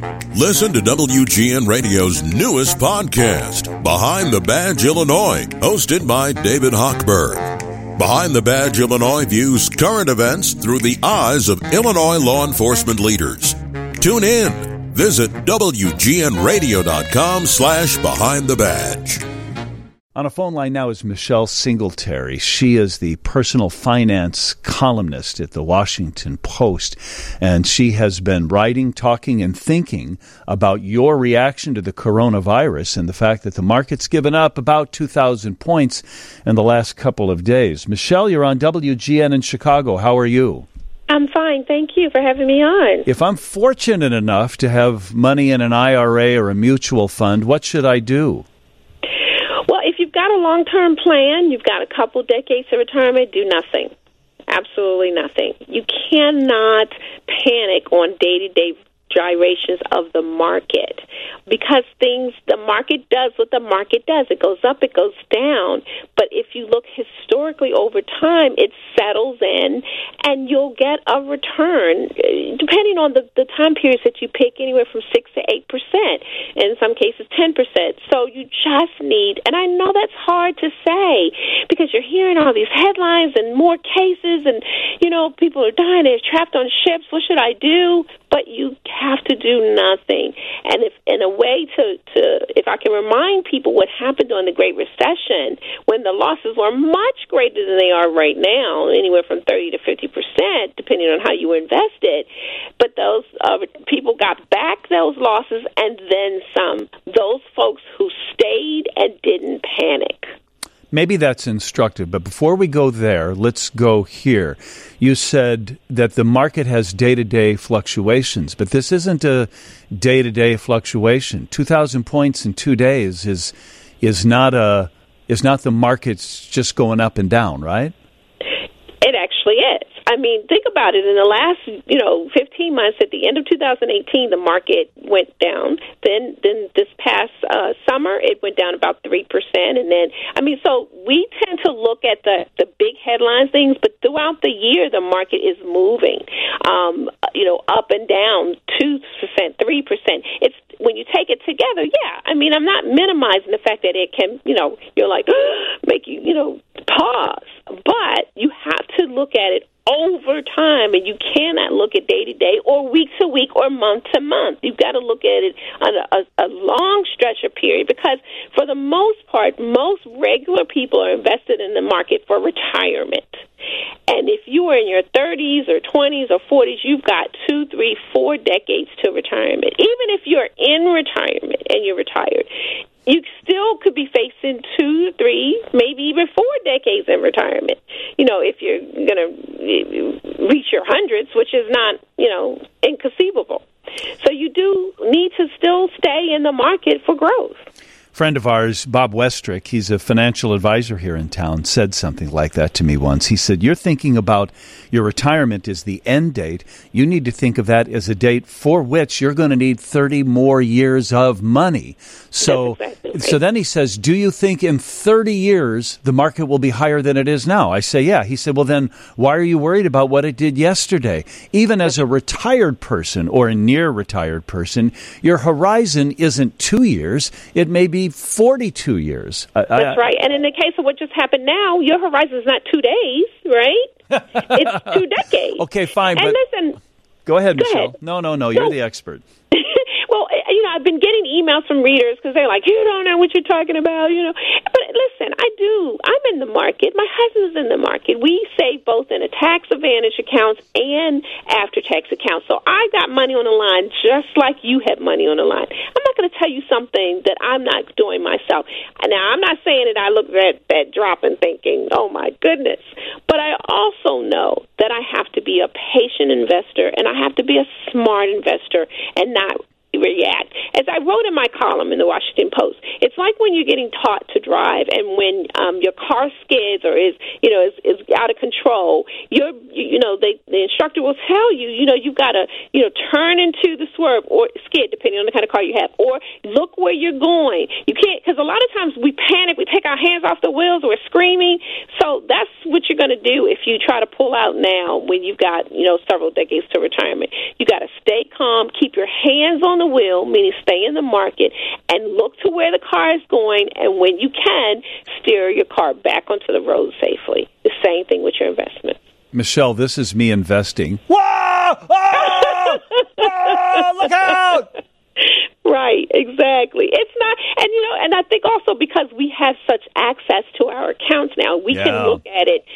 Listen to WGN Radio's newest podcast, Behind the Badge Illinois, hosted by David Hochberg. Behind the Badge Illinois views current events through the eyes of Illinois law enforcement leaders. Tune in. Visit WGNRadio.com/Behind the Badge. On a phone line now is Michelle Singletary. She is the personal finance columnist at the Washington Post, and she has been writing, talking, and thinking about your reaction to the coronavirus and the fact that the market's given up about 2,000 points in the last couple of days. Michelle, you're on WGN in Chicago. How are you? I'm fine. Thank you for having me on. If I'm fortunate enough to have money in an IRA or a mutual fund, what should I do? If you've got a long-term plan, you've got a couple decades of retirement, do nothing. Absolutely nothing. You cannot panic on day-to-day gyrations of the market because the market does what the market does. It goes up, it goes down. But if you look historically over time, it settles in and you'll get a return, depending on the time periods that you pick, anywhere from 6 to 8%, in some cases 10%. So you just need, and I know that's hard to say because you're hearing all these headlines and more cases and, people are dying, they're trapped on ships. What should I do? But you have to do nothing. And if in a way if I can remind people what happened during the Great Recession, when the losses were much greater than they are right now, anywhere from 30 to 50%, depending on how you were invested. But those people got back those losses and then some. Those folks who stayed and didn't panic. Maybe that's instructive, but before we go there, let's go here. You said that the market has day-to-day fluctuations, but this isn't a day-to-day fluctuation. 2,000 points in 2 days is not the market's just going up and down, right? It actually is. I mean, think about it. In the last, 15 months, at the end of 2018, the market went down. Then this past summer, it went down about 3%. And then, so we tend to look at the big headline things, but throughout the year, the market is moving, up and down 2%, 3%. It's when you take it together, yeah. I'm not minimizing the fact that it can, you're like, make you, pause. But you have to look at it over time, and you cannot look at day to day or week to week or month to month. You've got to look at it on a long stretch of period because, for the most part, most regular people are invested in the market for retirement. And if you are in your 30s or 20s or 40s, you've got 2, 3, 4 decades to retirement. Even if you're in retirement and you're retired, you still could be facing 2, 3, maybe even 4 decades in retirement. If you're going to reach your hundreds, which is not, inconceivable. So you do need to still stay in the market for growth. Friend of ours, Bob Westrick, he's a financial advisor here in town, said something like that to me once. He said, you're thinking about your retirement as the end date. You need to think of that as a date for which you're going to need 30 more years of money. So, so then he says, do you think in 30 years the market will be higher than it is now? I say, yeah. He said, well, then why are you worried about what it did yesterday? Even as a retired person or a near retired person, your horizon isn't 2 years. It may be 42 years. That's right. And in the case of what just happened now, your horizon is not 2 days, right? It's 2 decades. Okay, fine. And but listen. Go ahead, Michelle. Ahead. No. You're the expert. Well, I've been getting emails from readers because they're like, you don't know what you're talking about, But listen, I do. I'm in the market. My husband's in the market. We save both in a tax advantage accounts and after-tax accounts. So I got money on the line just like you have money on the line. I'm not going to tell you something that I'm not doing myself. Now, I'm not saying that I look at that drop and thinking, oh, my goodness. But I also know that I have to be a patient investor and I have to be a smart investor and not react. As I wrote in my column in the Washington Post, it's like when you're getting taught to drive and when your car skids or is out of control, the instructor will tell you, you've got to, turn into the swerve or skid, depending on the kind of car you have, or look where you're going. You can't, because a lot of times we panic, we take our hands off the wheels, we're screaming. So that's what you're going to do if you try to pull out now when you've got, several decades to retirement. You got to stay calm, keep your hands on the the wheel, meaning stay in the market, and look to where the car is going, and when you can, steer your car back onto the road safely. The same thing with your investments. Michelle, this is me investing. Whoa! Oh! Oh, look out! Right, exactly. It's not, and I think also because we have such access to our accounts now, we can look at it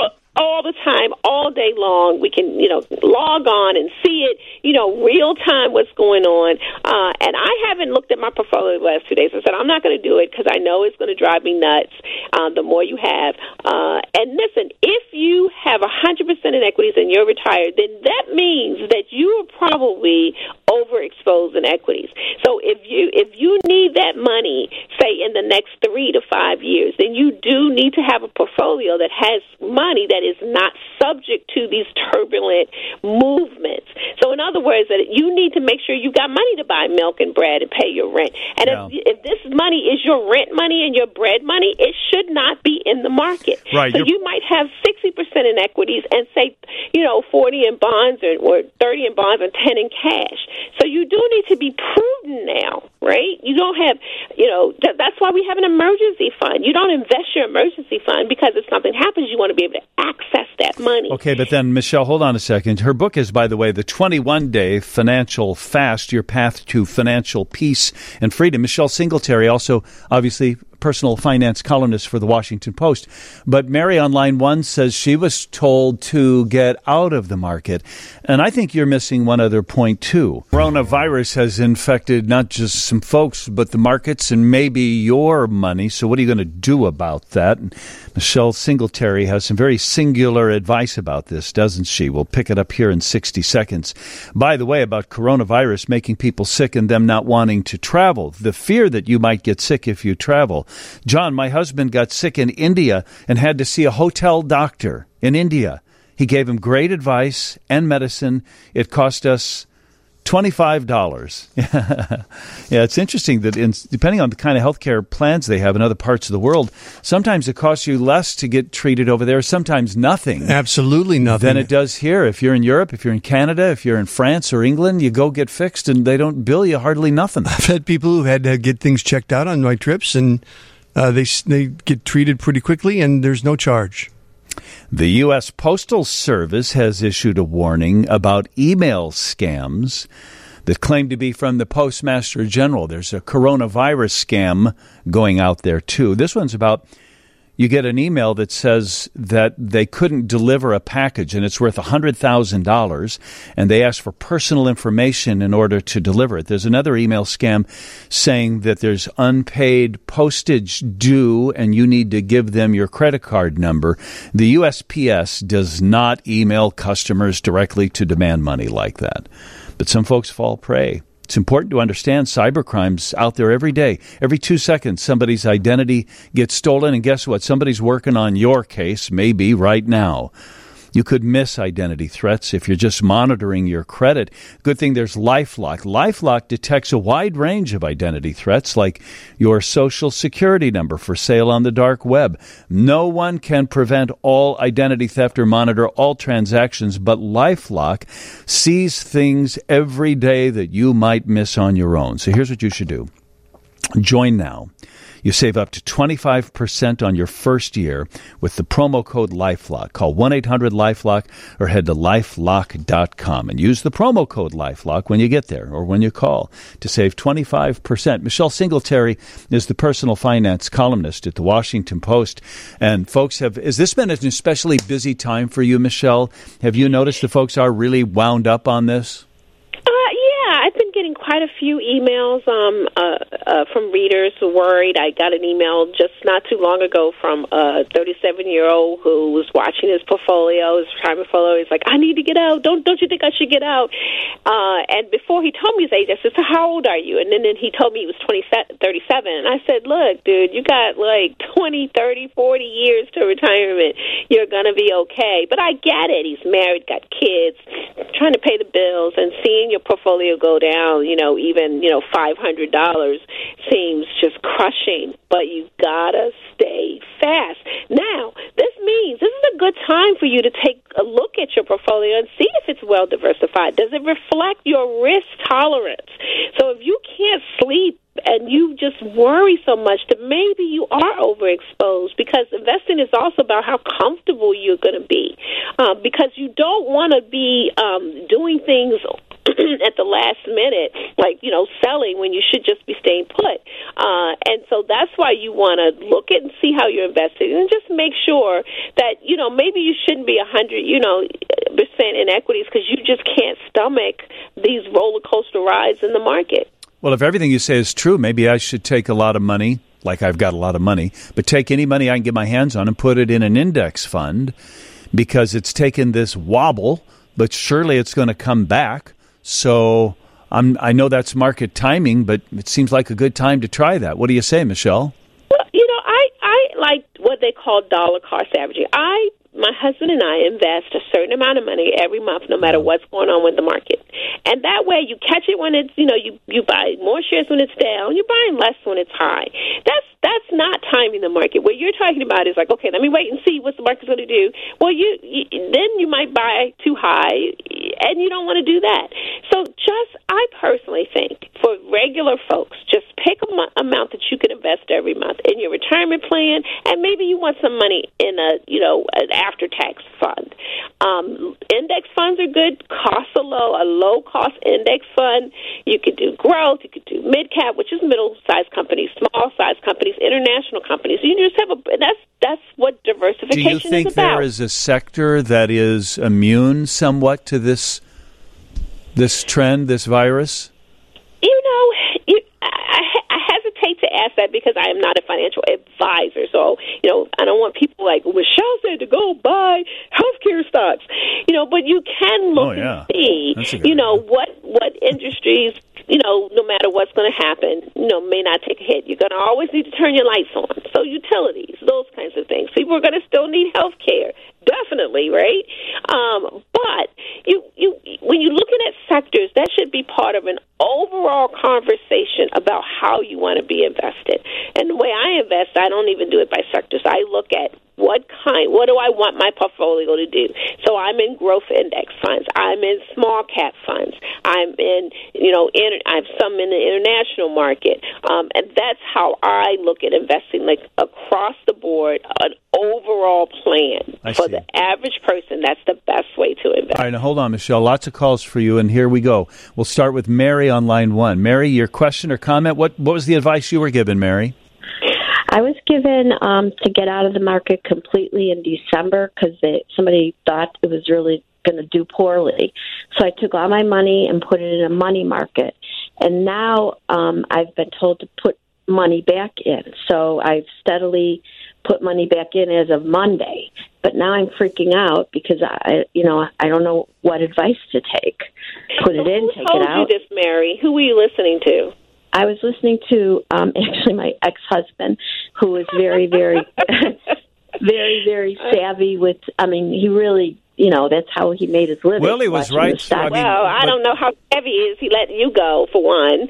all the time, all day long. We can, log on and see it, real time what's going on. And I haven't looked at my portfolio the last 2 days. I said, I'm not going to do it because I know it's going to drive me nuts the more you have. And listen, if you have 100% in equities and you're retired, then that means that you are probably overexposed in equities. So if you need that money, say in the next 3 to 5 years, then you do need to have a portfolio that has money that is not subject to these turbulent movements. So in other words, that you need to make sure you got money to buy milk and bread and pay your rent. And if this money is your rent money and your bread money, it should not be in the market. Right. So you might have 60% in equities and say, 40 in bonds or 30 in bonds and 10 in cash. So you do need to be prudent now, right? You don't have, that's why we have an emergency fund. You don't invest your emergency fund because if something happens, you want to be able to access that money. Okay, but then, Michelle, hold on a second. Her book is, by the way, The 21-Day Financial Fast, Your Path to Financial Peace and Freedom. Michelle Singletary, also, obviously, personal finance columnist for the Washington Post. But Mary on line 1 says she was told to get out of the market. And I think you're missing one other point, too. Coronavirus has infected not just some folks, but the markets and maybe your money. So what are you going to do about that? And Michelle Singletary has some very singular advice about this, doesn't she? We'll pick it up here in 60 seconds. By the way, about coronavirus making people sick and them not wanting to travel, the fear that you might get sick if you travel. John, my husband got sick in India and had to see a hotel doctor in India. He gave him great advice and medicine. It cost us $25. Yeah, it's interesting that depending on the kind of healthcare plans they have in other parts of the world, sometimes it costs you less to get treated over there, sometimes nothing. Absolutely nothing. Than it does here. If you're in Europe, if you're in Canada, if you're in France or England, you go get fixed and they don't bill you hardly nothing. I've had people who had to get things checked out on my trips and they get treated pretty quickly and there's no charge. The U.S. Postal Service has issued a warning about email scams that claim to be from the Postmaster General. There's a coronavirus scam going out there, too. This one's about you get an email that says that they couldn't deliver a package and it's worth $100,000, and they ask for personal information in order to deliver it. There's another email scam saying that there's unpaid postage due and you need to give them your credit card number. The USPS does not email customers directly to demand money like that, but some folks fall prey. It's important to understand cybercrime's out there every day. Every 2 seconds, somebody's identity gets stolen. And guess what? Somebody's working on your case, maybe right now. You could miss identity threats if you're just monitoring your credit. Good thing there's LifeLock. LifeLock detects a wide range of identity threats, like your social security number for sale on the dark web. No one can prevent all identity theft or monitor all transactions, but LifeLock sees things every day that you might miss on your own. So here's what you should do. Join now. You save up to 25% on your first year with the promo code LifeLock. Call 1-800-LifeLock or head to LifeLock.com and use the promo code LifeLock when you get there or when you call to save 25%. Michelle Singletary is the personal finance columnist at the Washington Post. And folks, has this been an especially busy time for you, Michelle? Have you noticed the folks are really wound up on this? I've been getting quite a few emails from readers who are worried. I got an email just not too long ago from a 37-year-old who was watching his portfolio, his retirement portfolio. He's like, I need to get out. Don't you think I should get out? And before he told me his age, I said, so how old are you? And then he told me he was 37. And I said, look, dude, you got like 20, 30, 40 years to retirement. You're going to be okay. But I get it. He's married, got kids, trying to pay the bills, and seeing your portfolio go down, even $500 seems just crushing. But you gotta stay fast. Now, this means this is a good time for you to take a look at your portfolio and see if it's well diversified. Does it reflect your risk tolerance? So can't sleep and you just worry so much that maybe you are overexposed, because investing is also about how comfortable you're going to be, because you don't want to be doing things at the last minute, like, selling when you should just be staying put. And so that's why you want to look at and see how you're investing, and just make sure that, maybe you shouldn't be 100%, in equities, because you just can't stomach these roller coaster rides in the market. Well, if everything you say is true, maybe I should take a lot of money, like I've got a lot of money, but take any money I can get my hands on and put it in an index fund, because it's taken this wobble, but surely it's going to come back. So I know that's market timing, but it seems like a good time to try that. What do you say, Michelle? Well, I like what they call dollar cost averaging. My husband and I invest a certain amount of money every month, no matter what's going on with the market. And that way you catch it when it's, you buy more shares when it's down, you're buying less when it's high. That's not timing the market. What you're talking about is like, okay, let me wait and see what the market's going to do. Well, then you might buy too high, and you don't want to do that. So I personally think for regular folks, just pick an amount that you can invest every month in your retirement plan, and maybe you want some money in an after-tax fund. Index funds are good. Costs are low. A low-cost index fund. You could do growth. You could do mid-cap, which is middle-sized companies, small-sized companies, international companies. You just have that's what diversification is about. Do you think there is a sector that is immune somewhat to this trend, this virus? I hesitate to ask that, because I am not a financial advisor. So, I don't want people like, Michelle said to go buy healthcare stocks. But you can look and see, what industries, no matter what's going to happen, may not take a hit. You're going to always need to turn your lights on. So utilities, those kinds of things. People are going to still need healthcare. Definitely, right? But when you're looking at sectors, that should be part of an overall conversation about how you want to be invested. And the way I invest, I don't even do it by sectors. I look at what do I want my portfolio to do? So I'm in growth index funds. I'm in small cap funds. I'm in, I have some in the international market. And that's how I look at investing, like across the board, an overall plan. For the average person, that's the best way to invest. All right, now hold on, Michelle. Lots of calls for you, and here we go. We'll start with Mary on line 1. Mary, your question or comment? What was the advice you were given, Mary? I was given to get out of the market completely in December, because somebody thought it was really going to do poorly. So I took all my money and put it in a money market. And now I've been told to put money back in. So I've steadily put money back in as of Monday. But now I'm freaking out because I don't know what advice to take. Put it in, take it out. Who told you this, Mary? Who were you listening to? I was listening to actually my ex-husband, who is very, very, very, very savvy with. He really, that's how he made his living. Well, he was right. I don't know how heavy he is. He let you go, for one.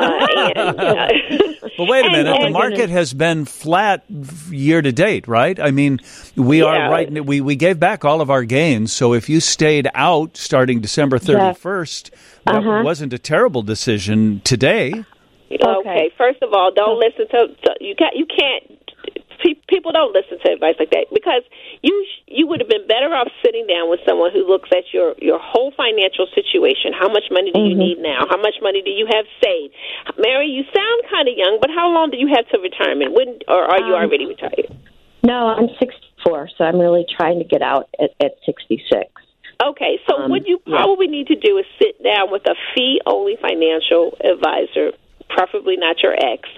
Well, wait a minute. The market has been flat year to date, right? We are right. We gave back all of our gains. So if you stayed out starting December 31st, that wasn't a terrible decision today. Okay. First of all, don't listen to you can't. People don't listen to advice like that, because you would have been better off sitting down with someone who looks at your whole financial situation. How much money do you need now? How much money do you have saved? Mary, you sound kind of young, but how long do you have to retirement? Or are you already retired? No, I'm 64, so I'm really trying to get out at 66. Okay, so what you probably need to do is sit down with a fee-only financial advisor, preferably not your ex,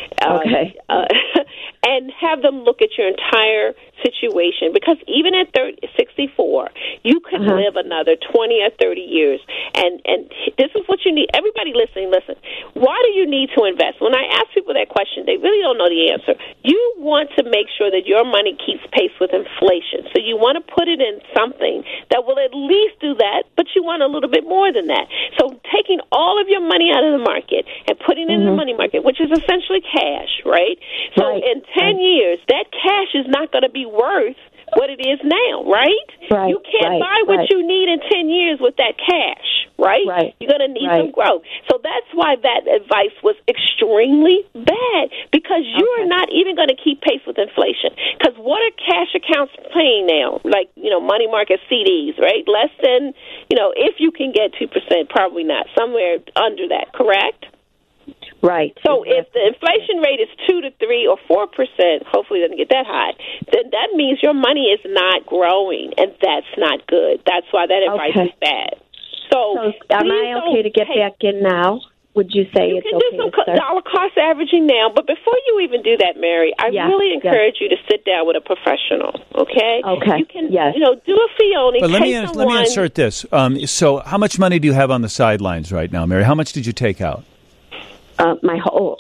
and have them look at your entire situation. Because even at 64, you could live another 20 or 30 years. And this is what you need. Everybody listening, listen. Why do you need to invest? When I ask people that question, they really don't know the answer. You want to make sure that your money keeps pace with inflation. So you want to put it in something that will at least do that, but you want a little bit more than that. So taking all of your money out of the market and putting it in the money market, which is essentially cash, right? So in 10 years, that cash is not going to be worth what it is now, right? You can't buy what you need in 10 years with that cash, right? Right. You're going to need some growth. So that's why that advice was extremely bad, because you are not even going to keep pace with inflation. Because what are cash accounts paying now? Like, money market CDs, right? Less than, if you can get 2%, probably not. Somewhere under that, correct? Right. So if the inflation rate is 2 to 3 or 4%, hopefully it doesn't get that high, then that means your money is not growing, and that's not good. That's why that advice is bad. So am I okay to get back in now? Would you say it's okay to start? You can do some dollar cost averaging now, but before you even do that, Mary, I really encourage you to sit down with a professional, okay? Okay. You can, do a fee only. But let me insert this. So how much money do you have on the sidelines right now, Mary? How much did you take out? My whole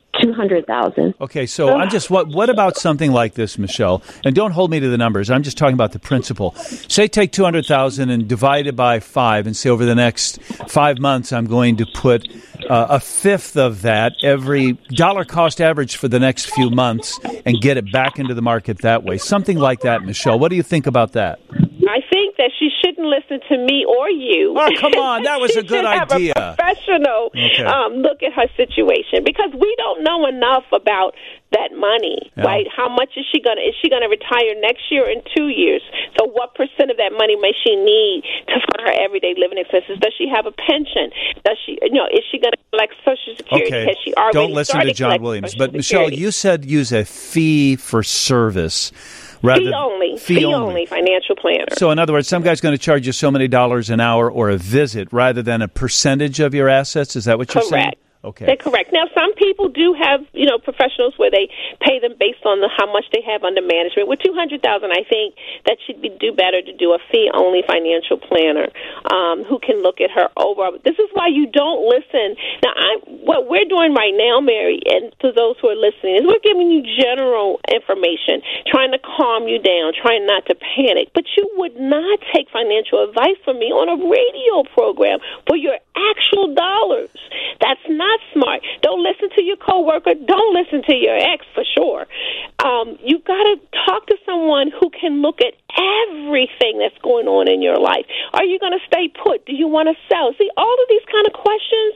$200,000. Okay, so I'm just what about something like this, Michelle? And don't hold me to the numbers. I'm just talking about the principle. Say take $200,000 and divide it by 5, and say over the next 5 months I'm going to put a fifth of that every dollar cost average for the next few months and get it back into the market that way. Something like that, Michelle. What do you think about that? I think that she shouldn't listen to me or you. Oh, come on. That was a good idea. Have a professional look at her situation, because we don't know enough about that money, right? How much is she going to retire next year or in 2 years? So what percent of that money may she need for her everyday living expenses? Does she have a pension? Does she, is she going to collect Social Security? Okay. Has she already Don't listen to John Williams. But Michelle, you said use a fee for service. Fee only financial planner. So in other words, some guy's going to charge you so many dollars an hour or a visit rather than a percentage of your assets. Is that what you're saying? Okay. They're correct. Now, some people do have, professionals where they pay them based on how much they have under management. With $200,000, I think that should do better to do a fee-only financial planner who can look at her overall. This is why you don't listen. Now, what we're doing right now, Mary, and to those who are listening, is we're giving you general information, trying to calm you down, trying not to panic. But you would not take financial advice from me on a radio program for your actual dollars. That's not smart. Don't listen to your coworker. Don't listen to your ex, for sure. You've got to talk to someone who can look at everything that's going on in your life. Are you going to stay put? Do you want to sell? See, all of these kind of questions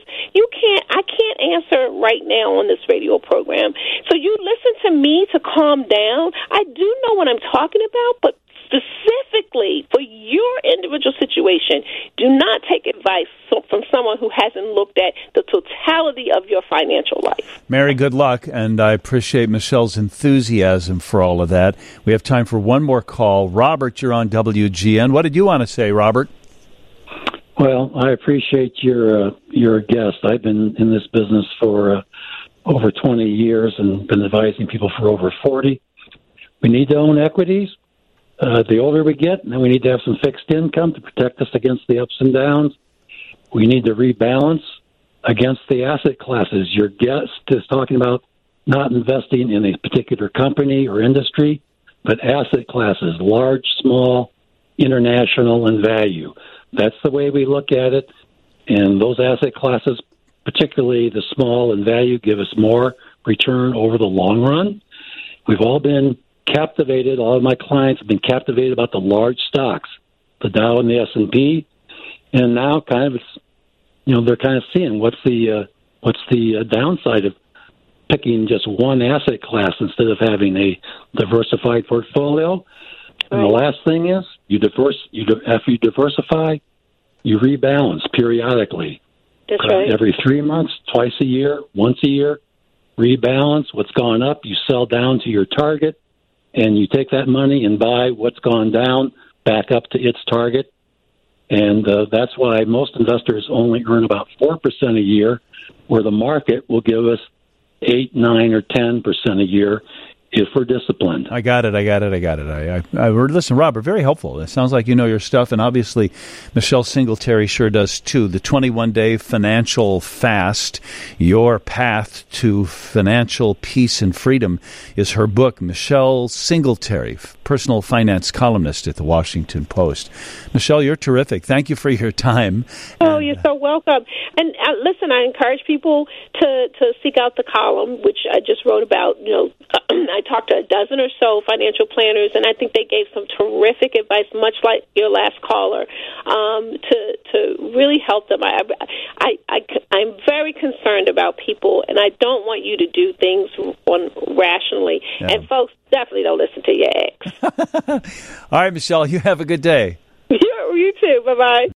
I can't answer right now on this radio program. So you listen to me to calm down. I do know what I'm talking about, but specifically for your individual situation, do not take advice from someone who hasn't looked at the totality of your financial life. Mary, good luck, and I appreciate Michelle's enthusiasm for all of that. We have time for one more call. Robert, you're on WGN. What did you want to say, Robert? Well, I appreciate your guest. I've been in this business for over 20 years and been advising people for over 40. We need to own equities. The older we get, then we need to have some fixed income to protect us against the ups and downs. We need to rebalance against the asset classes. Your guest is talking about not investing in a particular company or industry, but asset classes, large, small, international, and value. That's the way we look at it. And those asset classes, particularly the small and value, give us more return over the long run. We've all been captivated. All of my clients have been captivated about the large stocks, the Dow and the S&P, and now they're kind of seeing what's the downside of picking just one asset class instead of having a diversified portfolio. And the last thing is after you diversify, you rebalance periodically. That's right. Every 3 months, twice a year, once a year, rebalance. What's gone up, you sell down to your target, and you take that money and buy what's gone down back up to its target. And that's why most investors only earn about 4% a year, where the market will give us 8, 9, or 10% a year if we're disciplined. I got it. Listen, Robert, very helpful. It sounds like you know your stuff, and obviously Michelle Singletary sure does too. The 21-Day Financial Fast, Your Path to Financial Peace and Freedom, is her book. Michelle Singletary, personal finance columnist at the Washington Post. Michelle, you're terrific. Thank you for your time. Oh, you're so welcome. And listen, I encourage people to seek out the column, which I just wrote about, I talked to a dozen or so financial planners, and I think they gave some terrific advice, much like your last caller, to really help them. I'm very concerned about people, and I don't want you to do things rationally. Yeah. And folks, definitely don't listen to your ex. All right, Michelle, you have a good day. You too. Bye-bye.